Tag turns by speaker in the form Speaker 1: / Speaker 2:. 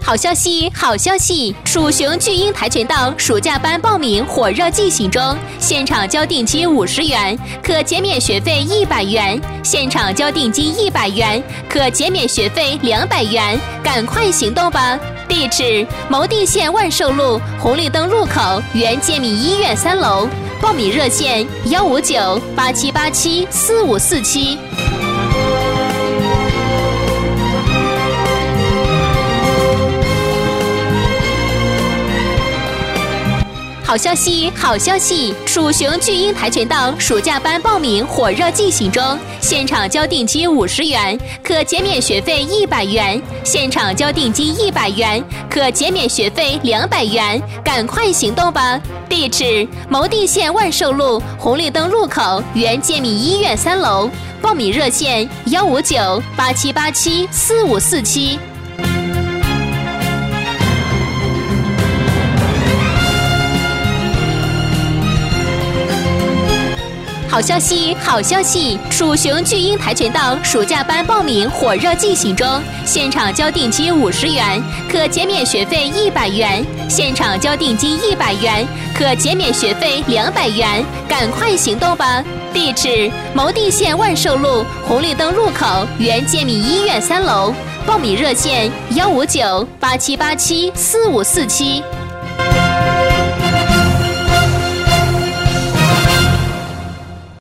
Speaker 1: 好消息，好消息！蜀雄巨婴跆拳道暑假班报名火热进行中，现场交定金50元，可减免学费100元；现场交定金100元，可减免学费200元。赶快行动吧！地址：牟定县万寿路红绿灯路口原健民医院3楼。报名热线159-8787-4547。好消息，好消息！蜀雄巨婴跆拳道暑假班报名火热进行中，现场交定金50元，可减免学费100元；现场交定金100元，可减免学费200元。赶快行动吧！地址：牟定县万寿路红绿灯路口原健民医院3楼。报名热线159-8787-4547。好消息，好消息！蜀雄巨婴跆拳道暑假班报名火热进行中，现场交定金50元，可减免学费100元；现场交定金100元，可减免学费200元。赶快行动吧！地址：牟定县万寿路红绿灯路口原健民医院3楼。报名热线159-8787-4547。